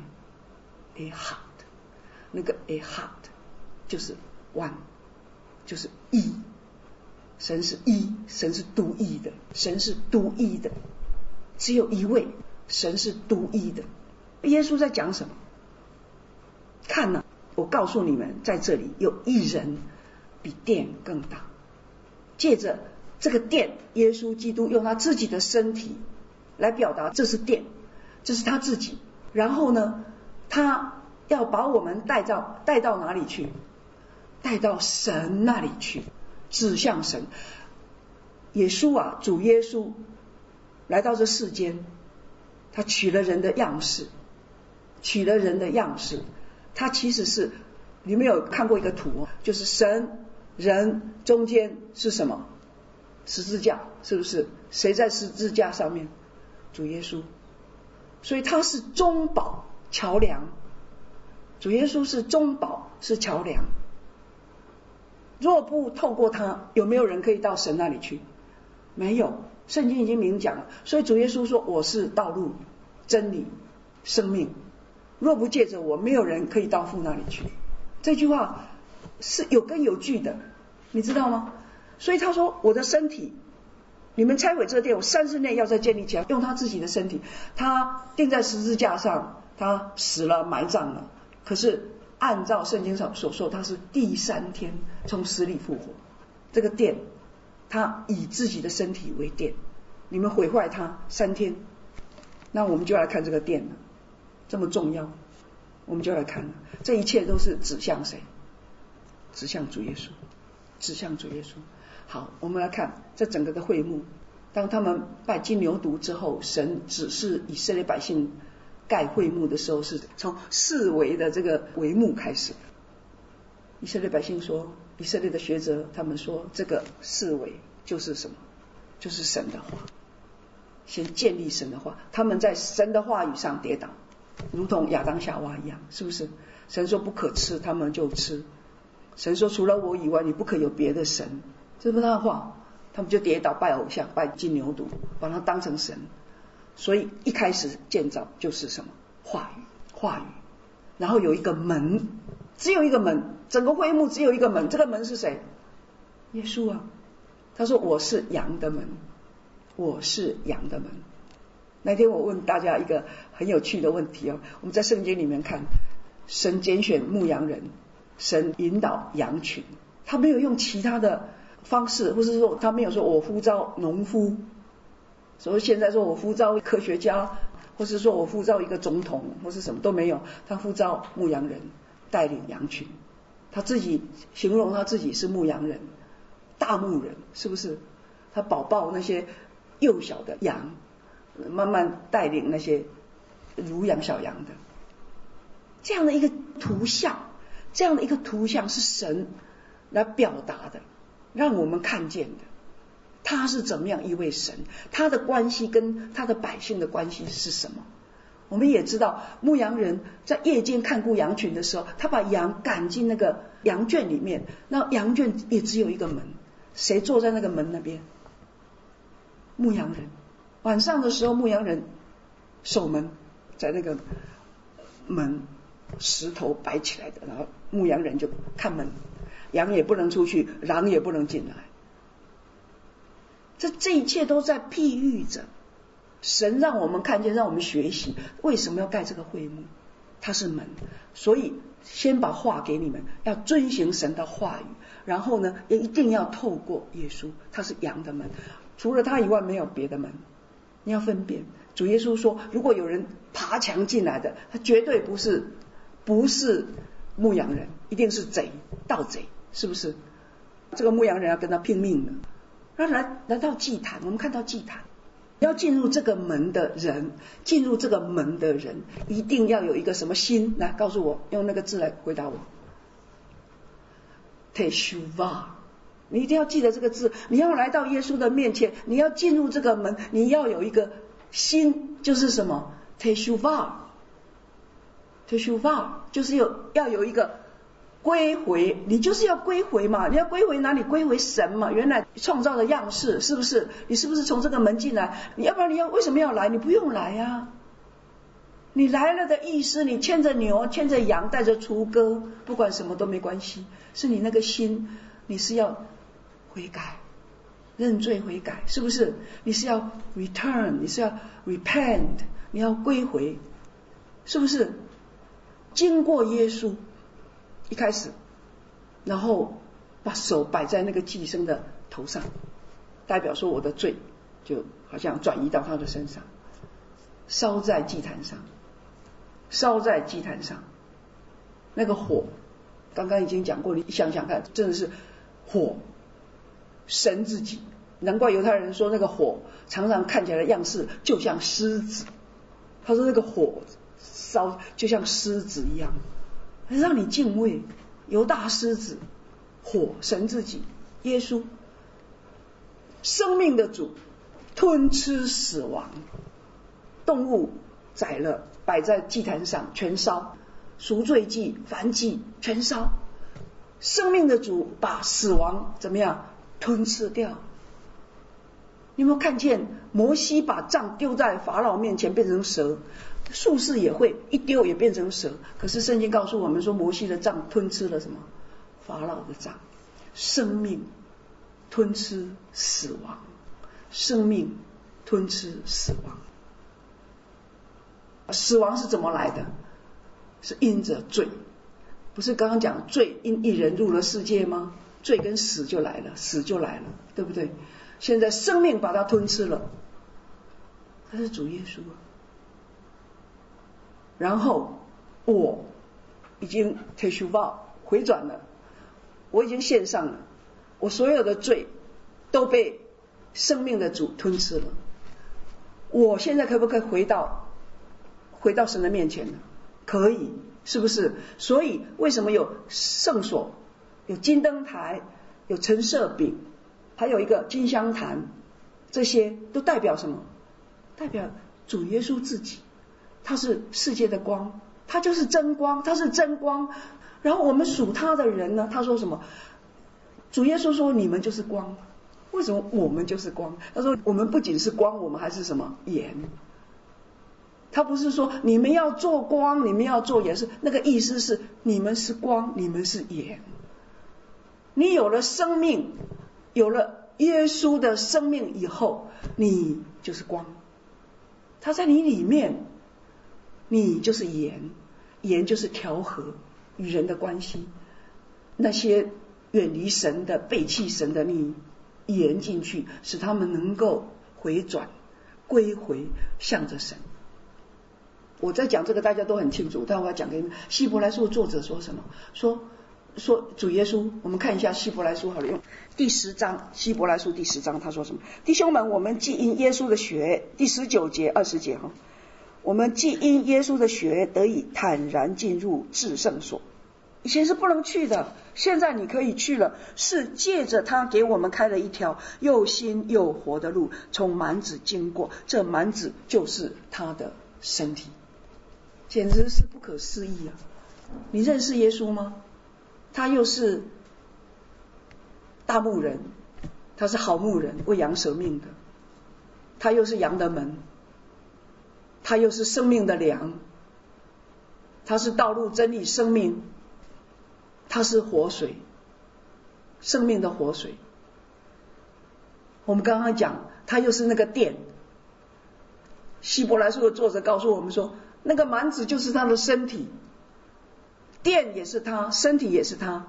Echad， 那个 Echad 就是 one 就是一，神是一，神是独一的，神是独一的，只有一位，神是独一的。耶稣在讲什么？看啊，我告诉你们，在这里有一人比殿更大。借着这个殿，耶稣基督用他自己的身体来表达这是殿，这是他自己。然后呢，他要把我们带到带到哪里去？带到神那里去，指向神。耶稣啊，主耶稣来到这世间，他取了人的样式，取了人的样式。他其实是，你们有看过一个图，就是神人中间是什么？十字架，是不是？谁在十字架上面？主耶稣。所以他是中保桥梁，主耶稣是中保，是桥梁。若不透过他，有没有人可以到神那里去？没有，圣经已经明讲了。所以主耶稣说我是道路真理生命，若不借着我，没有人可以到父那里去。这句话是有根有据的，你知道吗？所以他说我的身体，你们拆毁这殿，我三日内要再建立起来。用他自己的身体，他钉在十字架上，他死了埋葬了，可是按照圣经上所说，他是第三天从死里复活。这个殿他以自己的身体为殿，你们毁坏他三天，那我们就来看这个殿了，这么重要，我们就来看了。这一切都是指向谁？指向主耶稣，指向主耶稣。好，我们来看这整个的会幕，当他们拜金牛犊之后，神指示以色列百姓盖会幕的时候，是从四围的这个帷幕开始。以色列百姓说，以色列的学者他们说，这个四围就是什么？就是神的话，先建立神的话。他们在神的话语上跌倒，如同亚当夏娃一样，是不是？神说不可吃，他们就吃。神说除了我以外，你不可有别的神，这不是他的话，他们就跌倒拜偶像，拜金牛犊，把它当成神。所以一开始建造就是什么？话语，话语。然后有一个门，只有一个门，整个会幕只有一个门，这个门是谁？耶稣啊。他说我是羊的门，我是羊的门。那天我问大家一个很有趣的问题哦，我们在圣经里面看，神拣选牧羊人，神引导羊群，他没有用其他的方式，或是说他没有说我呼召农夫，所以现在说我呼召科学家，或是说我呼召一个总统，或是什么都没有，他呼召牧羊人带领羊群。他自己形容他自己是牧羊人，大牧人，是不是？他保抱那些幼小的羊，慢慢带领那些乳养小羊的，这样的一个图像，这样的一个图像是神来表达的，让我们看见的。他是怎么样一位神？他的关系跟他的百姓的关系是什么？ 我们也知道牧羊人在夜间看顾羊群的时候，他把羊赶进那个羊圈里面，那羊圈也只有一个门，谁坐在那个门那边？牧羊人。晚上的时候牧羊人守门，在那个门石头摆起来的，然后牧羊人就看门，羊也不能出去，狼也不能进来。这这一切都在譬喻着神让我们看见，让我们学习为什么要盖这个会幕，它是门。所以先把话给你们，要遵行神的话语，然后呢也一定要透过耶稣，他是羊的门，除了他以外没有别的门。你要分辨，主耶稣说如果有人爬墙进来的，他绝对不是不是牧羊人，一定是贼，盗贼，是不是？这个牧羊人要跟他拼命的。那来来到祭坛，我们看到祭坛要进入这个门的人，进入这个门的人一定要有一个什么心？来告诉我，用那个字来回答我。Teshuvah， 你一定要记得这个字。你要来到耶稣的面前，你要进入这个门，你要有一个心，就是什么 ？Teshuvah， Teshuvah 就是有要有一个归回，你就是要归回嘛，你要归回哪里？归回神嘛，原来创造的样式，是不是？你是不是从这个门进来？你要不然你要为什么要来？你不用来啊！你来了的意思，你牵着牛，牵着羊，带着雏鸽，不管什么都没关系，是你那个心，你是要悔改，认罪悔改，是不是？你是要 return， 你是要 repent， 你要归回，是不是？经过耶稣一开始，然后把手摆在那个祭牲的头上，代表说我的罪就好像转移到他的身上，烧在祭坛上，烧在祭坛上，那个火，刚刚已经讲过，你想想看，真的是火，神自己，难怪犹太人说那个火常常看起来的样式就像狮子，他说那个火烧就像狮子一样，让你敬畏。犹大狮子，火，神自己，耶稣，生命的主，吞吃死亡，动物宰了摆在祭坛上全烧，赎罪祭、燔祭全烧，生命的主把死亡怎么样吞吃掉。你有没有看见摩西把杖丢在法老面前变成蛇？术士也会一丢也变成蛇，可是圣经告诉我们说，摩西的杖吞吃了什么？法老的杖。生命吞吃死亡，生命吞吃死亡。死亡是怎么来的？是因着罪。不是刚刚讲罪因一人入了世界吗？罪跟死就来了，死就来了，对不对？现在生命把它吞吃了，他是主耶稣啊。然后我已经 teshuvah 回转了，我已经献上了，我所有的罪都被生命的主吞吃了。我现在可不可以回到回到神的面前呢？可以，是不是？所以为什么有圣所，有金灯台，有陈设饼，还有一个金香坛，这些都代表什么？代表主耶稣自己，他是世界的光，他就是真光，他是真光。然后我们属他的人呢，他说什么？主耶稣说你们就是光。为什么我们就是光？他说我们不仅是光，我们还是什么？盐。他不是说你们要做光，你们要做盐，是那个意思是你们是光，你们是盐。你有了生命，有了耶稣的生命以后，你就是光。他在你里面，你就是盐，盐就是调和与人的关系。那些远离神的、背弃神的，你盐进去，使他们能够回转归回向着神。我在讲这个大家都很清楚，但我要讲给你们。希伯来书作者说什么？说说主耶稣，我们看一下希伯来书好了，用第十章，希伯来书第十章他说什么？弟兄们，我们既因耶稣的血，第十九节二十节哈，我们既因耶稣的血得以坦然进入至圣所。以前是不能去的，现在你可以去了，是借着他给我们开了一条又新又活的路，从幔子经过，这幔子就是他的身体。 简直是不可思议啊！你认识耶稣吗？他又是大牧人，他是好牧人，为羊舍命的，他又是羊的门，他又是生命的粮，他是道路真理生命，他是活水，生命的活水。我们刚刚讲他又是那个殿，希伯来书的作者告诉我们说，那个幔子就是他的身体，殿也是他，身体也是他。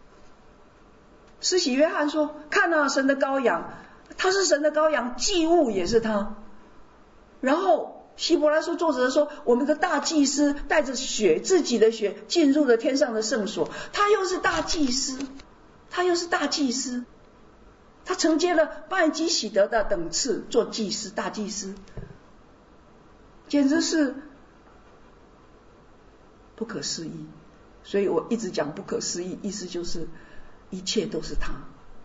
施洗约翰说，看啊，神的羔羊，他是神的羔羊，祭物也是他。然后希伯来书作者说，我们的大祭司带着血，自己的血进入了天上的圣所，他又是大祭司，他又是大祭司，他承接了拜基洗德的等次，做祭司，大祭司，简直是不可思议。所以我一直讲不可思议，意思就是一切都是他，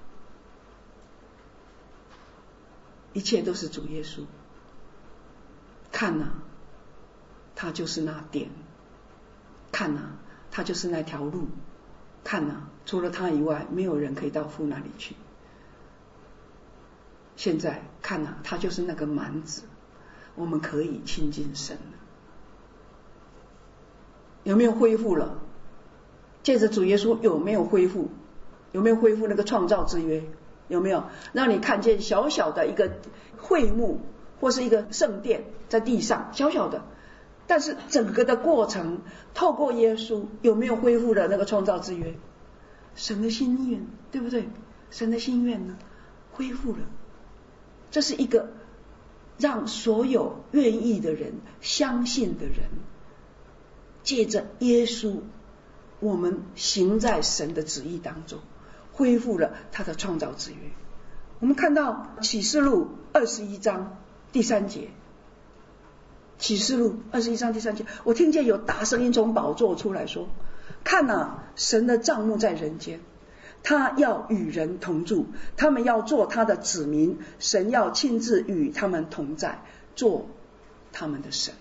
一切都是主耶稣。看啊，他就是那殿，看啊，他就是那条路，看啊，除了他以外，没有人可以到父那里去。现在看啊，他就是那个幔子，我们可以亲近神了。有没有恢复了？借着主耶稣有没有恢复？有没有恢复那个创造之约？有没有让你看见小小的一个会幕或是一个圣殿在地上，小小的，但是整个的过程透过耶稣有没有恢复了那个创造之约？神的心愿，对不对？神的心愿呢，恢复了。这是一个让所有愿意的人、相信的人，借着耶稣，我们行在神的旨意当中，恢复了他的创造之约。我们看到启示录二十一章第三节，启示录二十一章第三节，我听见有大声音从宝座出来说，看啊，神的帐幕在人间，他要与人同住，他们要做他的子民，神要亲自与他们同在，做他们的神。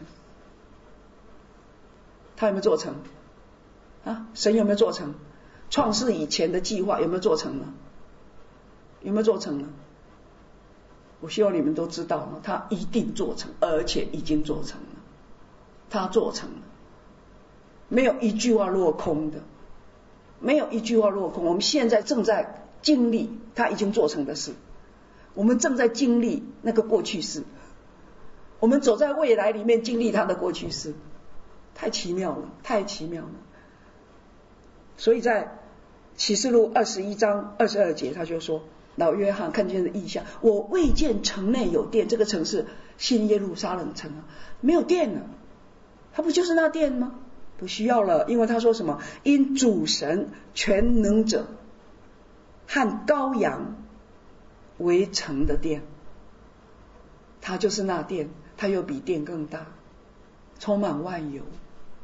他有没有做成啊？神有没有做成？创世以前的计划有没有做成呢？有没有做成呢？我希望你们都知道呢，他一定做成，而且已经做成了，他做成了，没有一句话落空的，没有一句话落空。我们现在正在经历他已经做成的事，我们正在经历那个过去式，我们走在未来里面经历他的过去式，太奇妙了，太奇妙了。所以在启示录二十一章二十二节，他就说，老约翰看见的异象，我未见城内有殿，这个城是新耶路撒冷城啊，没有殿了，它不就是那殿吗？不需要了，因为他说什么？因主神全能者和羔羊为城的殿，它就是那殿，它又比殿更大，充满万有。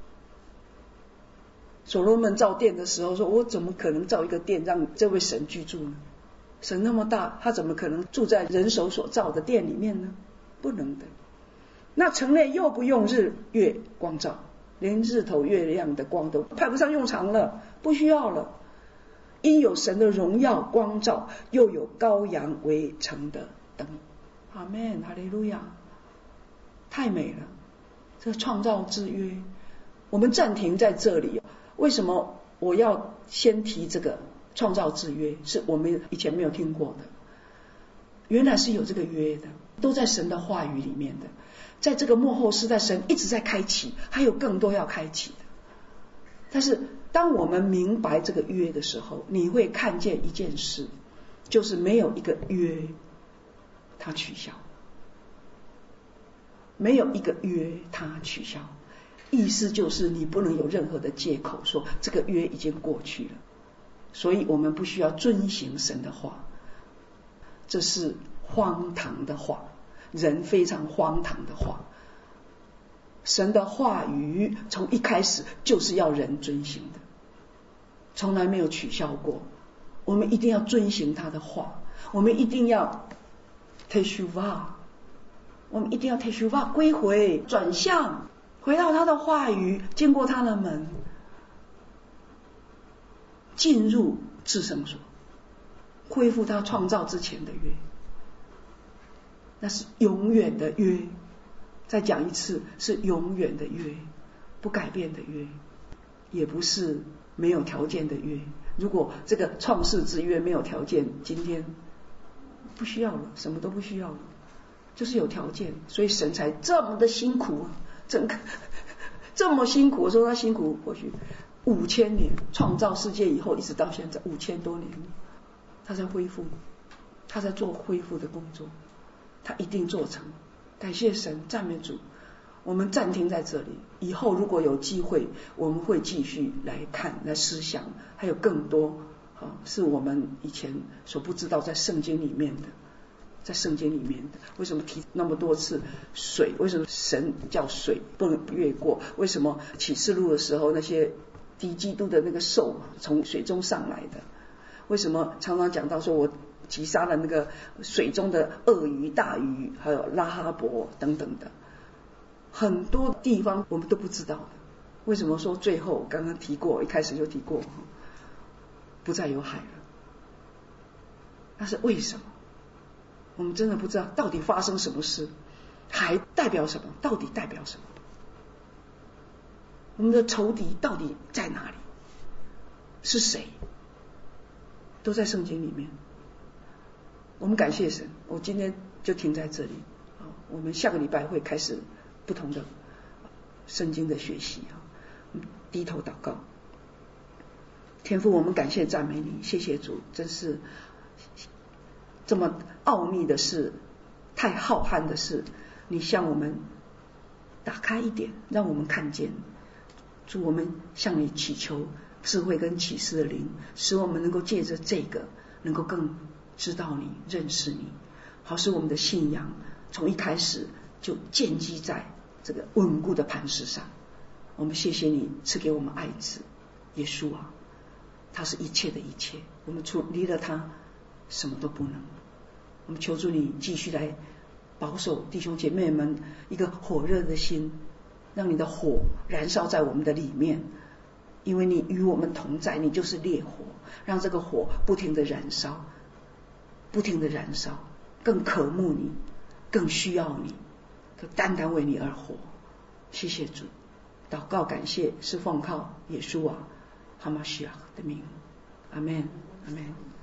所罗门造殿的时候说，我怎么可能造一个殿让这位神居住呢？神那么大，他怎么可能住在人手所造的殿里面呢？不能的。那城内又不用日月光照，连日头月亮的光都派不上用场了，不需要了。因有神的荣耀光照，又有羔羊为城的灯。阿们，哈利路亚，太美了，这创造之约。我们暂停在这里，为什么我要先提这个创造之约？是我们以前没有听过的，原来是有这个约的，都在神的话语里面的。在这个末后世代，神一直在开启，还有更多要开启的。但是当我们明白这个约的时候，你会看见一件事，就是没有一个约它取消，没有一个约它取消，意思就是你不能有任何的借口说这个约已经过去了。所以我们不需要遵行神的话，这是荒唐的话，人非常荒唐的话。神的话语从一开始就是要人遵行的，从来没有取消过。我们一定要遵行他的话，我们一定要 teshuvah， 我们一定要 teshuvah 归回转向， 回到他的话语，经过他的门，进入至圣所，恢复他创造之前的约。那是永远的约，再讲一次，是永远的约，不改变的约，也不是没有条件的约。如果这个创世之约没有条件，今天不需要了，什么都不需要了，就是有条件，所以神才这么的辛苦啊，整个这么辛苦。我说他辛苦，或许五千年创造世界以后，一直到现在五千多年，他在恢复，他在做恢复的工作，他一定做成。感谢神，赞美主。我们暂停在这里，以后如果有机会，我们会继续来看、来思想，还有更多啊，是我们以前所不知道在圣经里面的，在圣经里面的。为什么提那么多次水？为什么神叫水不能越过？为什么启示录的时候那些敌基督的那个兽从水中上来的？为什么常常讲到说我击杀了那个水中的鳄鱼、大鱼，还有拉哈伯等等的？很多地方我们都不知道的。为什么说最后刚刚提过，一开始就提过，不再有海了？那是为什么？我们真的不知道到底发生什么事，海代表什么？到底代表什么？我们的仇敌到底在哪里？是谁？都在圣经里面。我们感谢神，我今天就停在这里。我们下个礼拜会开始不同的圣经的学习。低头祷告。天父，我们感谢赞美你，谢谢主，真是这么奥秘的事，太浩瀚的事，你向我们打开一点，让我们看见。主，我们向你祈求智慧跟启示的灵，使我们能够借着这个能够更知道你，认识你，好使我们的信仰从一开始就建基在这个稳固的磐石上。我们谢谢你赐给我们爱子耶稣啊，他是一切的一切，我们除离了他什么都不能。我们求主你继续来保守弟兄姐妹们一个火热的心，让你的火燃烧在我们的里面，因为你与我们同在，你就是烈火，让这个火不停的燃烧，不停的燃烧，更渴慕你，更需要你，就单单为你而活。谢谢主，祷告感谢是奉靠耶稣啊哈马西亚的名，阿们，阿们。